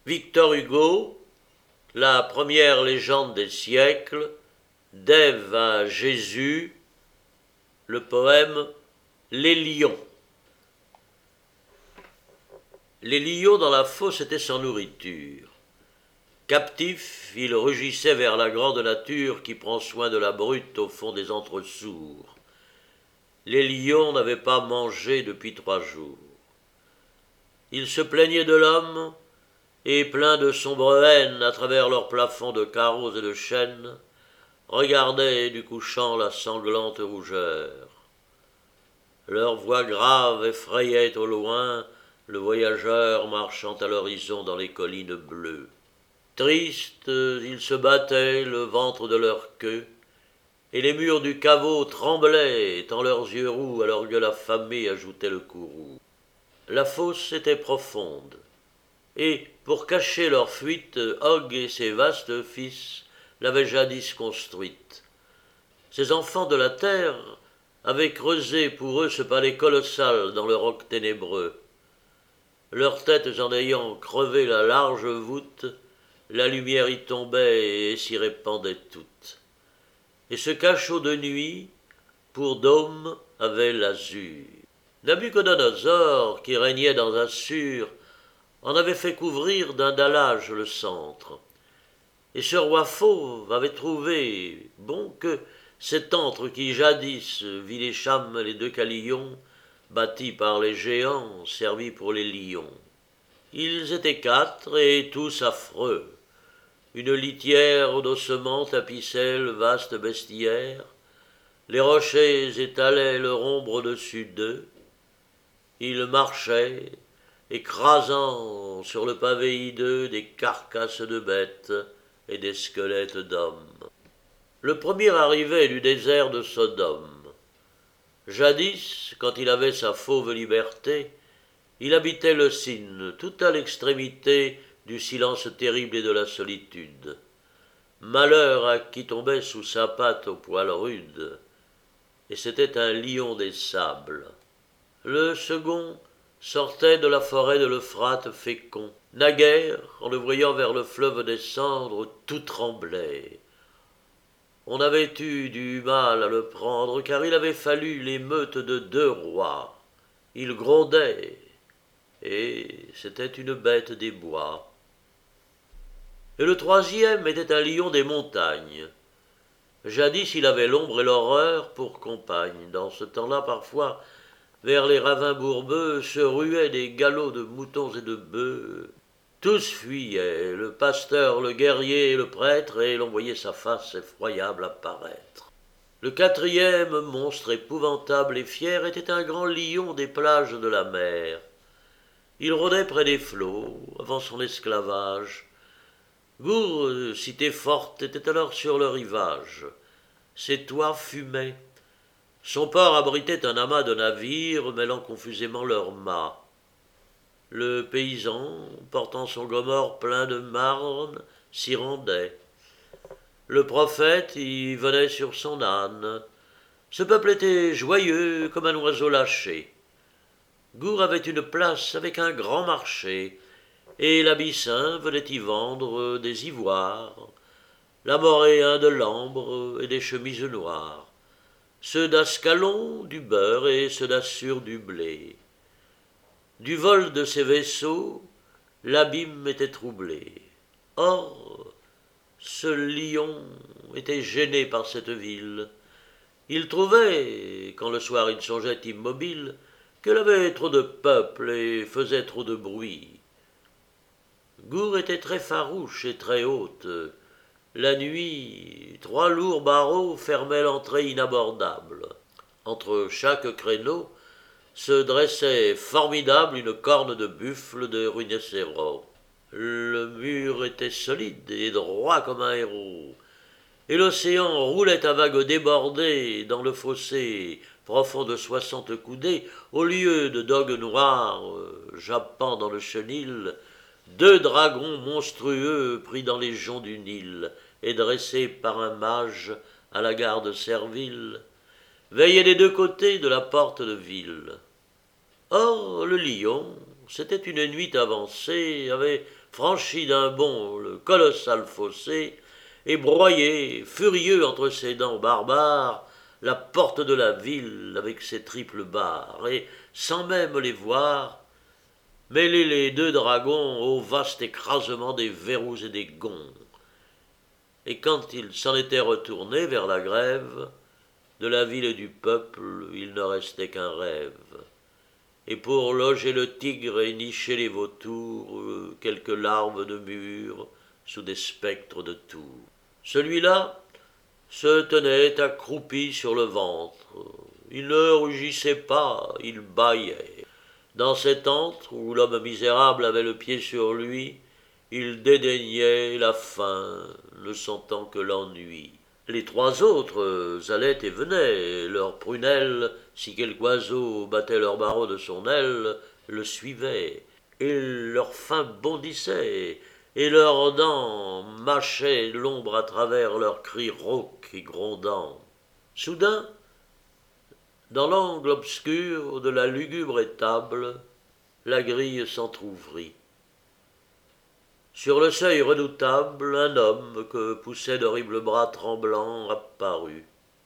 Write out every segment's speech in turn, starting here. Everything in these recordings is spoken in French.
Victor Hugo, la première légende des siècles, d'Ève à Jésus, le poème Les lions. Les lions dans la fosse étaient sans nourriture. Captifs, ils rugissaient vers la grande nature qui prend soin de la brute au fond des entre-sourds. Les lions n'avaient pas mangé depuis 3 jours. Ils se plaignaient de l'homme, et pleins de sombre haine à travers leurs plafonds de carreaux et de chênes, regardaient du couchant la sanglante rougeur. Leur voix grave effrayait au loin le voyageur marchant à l'horizon dans les collines bleues. Tristes, ils se battaient le ventre de leur queue, et les murs du caveau tremblaient tant leurs yeux roux à leur gueule affamée ajoutaient le courroux. La fosse était profonde, et pour cacher leur fuite, Og et ses vastes fils l'avaient jadis construite. Ces enfants de la terre avaient creusé pour eux ce palais colossal dans le roc ténébreux. Leurs têtes en ayant crevé la large voûte, la lumière y tombait et s'y répandait toute. Et ce cachot de nuit, pour dôme, avait l'azur. Nabuchodonosor, qui régnait dans Assur, en avait fait couvrir d'un dallage le centre. Et ce roi fauve avait trouvé bon que cet antre qui jadis vit les Cham les 2 Calillons, bâtis par les géants, servis pour les lions. Ils étaient 4 et tous affreux. Une litière d'ossements tapissait le vaste bestiaire. Les rochers étalaient leur ombre au-dessus d'eux. Ils marchaient, écrasant sur le pavé hideux des carcasses de bêtes et des squelettes d'hommes. Le premier arrivait du désert de Sodome. Jadis, quand il avait sa fauve liberté, il habitait le Sine, tout à l'extrémité du silence terrible et de la solitude. Malheur à qui tombait sous sa patte au poil rude, et c'était un lion des sables. Le second sortait de la forêt de l'Euphrate fécond. Naguère, en le voyant vers le fleuve descendre, tout tremblait. On avait eu du mal à le prendre, car il avait fallu l'émeute de 2 rois. Il grondait, et c'était une bête des bois. Et le troisième était un lion des montagnes. Jadis il avait l'ombre et l'horreur pour compagne. Dans ce temps-là, parfois, vers les ravins bourbeux se ruaient des galops de moutons et de bœufs. Tous fuyaient, le pasteur, le guerrier et le prêtre, et l'on voyait sa face effroyable apparaître. Le 4e, monstre épouvantable et fier, était un grand lion des plages de la mer. Il rôdait près des flots, avant son esclavage. Gour, cité forte, était alors sur le rivage. Ses toits fumaient. Son port abritait un amas de navires mêlant confusément leurs mâts. Le paysan, portant son gomorre plein de marne, s'y rendait. Le prophète y venait sur son âne. Ce peuple était joyeux comme un oiseau lâché. Gour avait une place avec un grand marché, et l'Abyssin venait y vendre des ivoires, l'Amoréen de l'ambre et des chemises noires, ceux d'Ascalon du beurre et ceux d'Assur du blé. Du vol de ces vaisseaux, l'abîme était troublé. Or, ce lion était gêné par cette ville. Il trouvait, quand le soir il songeait immobile, qu'elle avait trop de peuple et faisait trop de bruit. Gour était très farouche et très haute. La nuit, 3 lourds barreaux fermaient l'entrée inabordable. Entre chaque créneau se dressait formidable une corne de buffle de rhinocéros. Le mur était solide et droit comme un héros, et l'océan roulait à vagues débordées dans le fossé profond de 60 coudées, au lieu de dogues noirs jappant dans le chenil, 2 dragons monstrueux pris dans les joncs du Nil et dressés par un mage à la garde servile, veillaient des 2 côtés de la porte de ville. Or, le lion, c'était une nuit avancée, avait franchi d'un bond le colossal fossé, et broyé, furieux entre ses dents barbares, la porte de la ville avec ses triples barres, et, sans même les voir, mêler les deux dragons au vaste écrasement des verrous et des gonds. Et quand il s'en était retourné vers la grève, de la ville et du peuple, il ne restait qu'un rêve. Et pour loger le tigre et nicher les vautours, quelques larves de mûres sous des spectres de tours. Celui-là se tenait accroupi sur le ventre. Il ne rugissait pas, il bâillait. Dans cet antre où l'homme misérable avait le pied sur lui, il dédaignait la faim, ne sentant que l'ennui. Les trois autres allaient et venaient, leurs prunelles, si quelque oiseau battait leurs barreaux de son aile, le suivaient, et leur faim bondissait, et leurs dents mâchaient l'ombre à travers leurs cris rauques et grondants. Soudain, dans l'angle obscur de la lugubre étable, la grille s'entr'ouvrit. Sur le seuil redoutable, un homme que poussaient d'horribles bras tremblants apparut.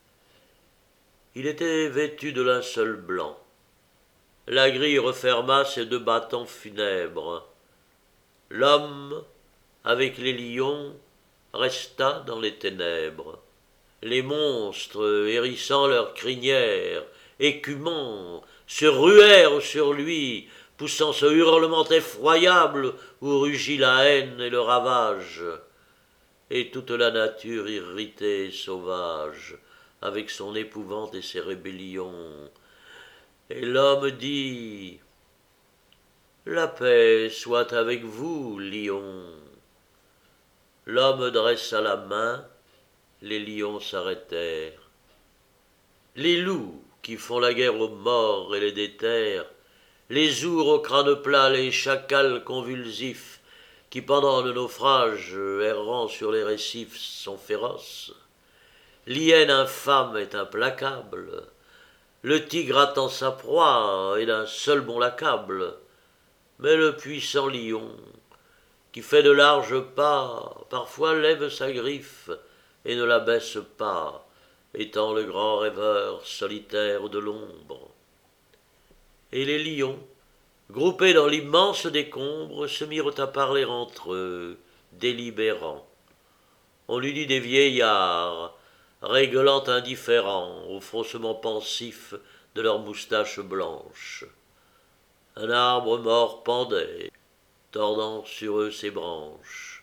Il était vêtu de linceul blanc. La grille referma ses deux battants funèbres. L'homme, avec les lions, resta dans les ténèbres. Les monstres, hérissant leurs crinières, écumants, se ruèrent sur lui, poussant ce hurlement effroyable où rugit la haine et le ravage, et toute la nature irritée et sauvage, avec son épouvante et ses rébellions. Et l'homme dit « La paix soit avec vous, lions !» L'homme dressa la main, les lions s'arrêtèrent. Les loups, qui font la guerre aux morts et les déterrent, les ours au crâne plat, les chacals convulsifs, qui pendant le naufrage, errant sur les récifs, sont féroces. L'hyène infâme est implacable, le tigre attend sa proie, et d'un seul bond l'accable. Mais le puissant lion, qui fait de larges pas, parfois lève sa griffe, et ne la baisse pas, étant le grand rêveur solitaire de l'ombre. Et les lions, groupés dans l'immense décombre, se mirent à parler entre eux, délibérants. On eût dit des vieillards, réglant indifférents au froncement pensif de leurs moustaches blanches. Un arbre mort pendait, tordant sur eux ses branches.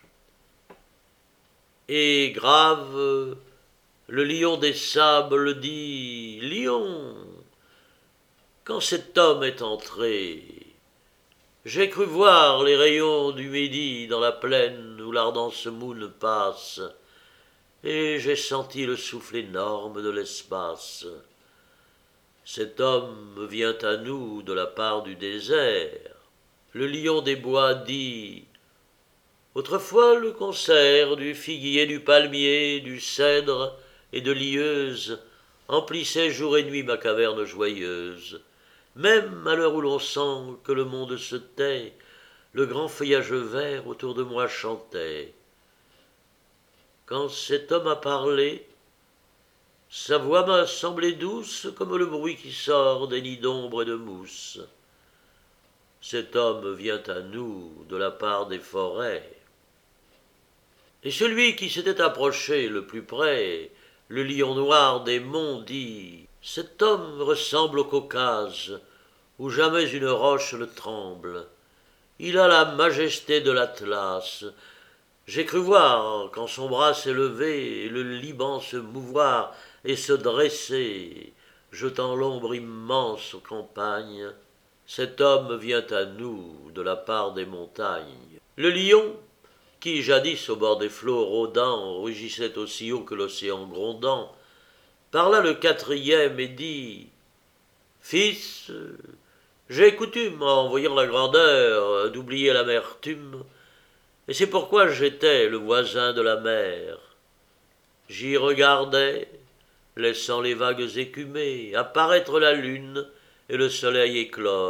Et grave, le lion des sables dit « Lion, quand cet homme est entré, j'ai cru voir les rayons du midi dans la plaine où l'ardence moune passe, et j'ai senti le souffle énorme de l'espace. Cet homme vient à nous de la part du désert. » Le lion des bois dit « Autrefois le concert du figuier, du palmier, du cèdre et de l'ieuse emplissait jour et nuit ma caverne joyeuse. Même à l'heure où l'on sent que le monde se tait, le grand feuillage vert autour de moi chantait. Quand cet homme a parlé, sa voix m'a semblé douce comme le bruit qui sort des nids d'ombre et de mousse. Cet homme vient à nous de la part des forêts. » Et celui qui s'était approché le plus près, le lion noir des monts, dit « Cet homme ressemble au Caucase, où jamais une roche ne tremble. Il a la majesté de l'Atlas. J'ai cru voir, quand son bras s'est levé, le Liban se mouvoir et se dresser, jetant l'ombre immense aux campagnes. Cet homme vient à nous de la part des montagnes. » Le lion, qui jadis au bord des flots rôdant rugissait aussi haut que l'océan grondant, parla le quatrième et dit « Fils, j'ai coutume, en voyant la grandeur, d'oublier l'amertume, et c'est pourquoi j'étais le voisin de la mer. J'y regardais, laissant les vagues écumer, apparaître la lune et le soleil éclore,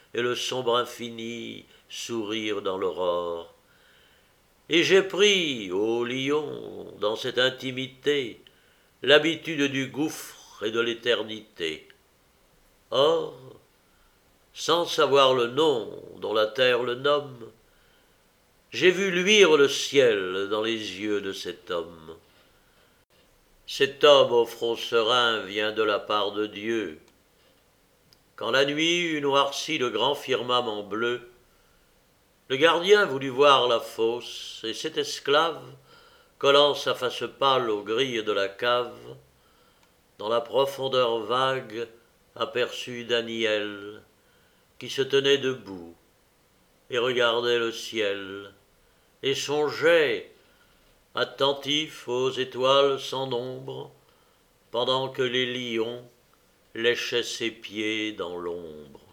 et le sombre infini sourire dans l'aurore. Et j'ai pris, ô lion, dans cette intimité, l'habitude du gouffre et de l'éternité. Or, sans savoir le nom dont la terre le nomme, j'ai vu luire le ciel dans les yeux de cet homme. Cet homme au front serein vient de la part de Dieu. Quand la nuit eut noirci le grand firmament bleu, le gardien voulut voir la fosse, et cet esclave, collant sa face pâle aux grilles de la cave, dans la profondeur vague aperçut Daniel, qui se tenait debout et regardait le ciel, et songeait, attentif aux étoiles sans nombre, pendant que les lions léchaient ses pieds dans l'ombre.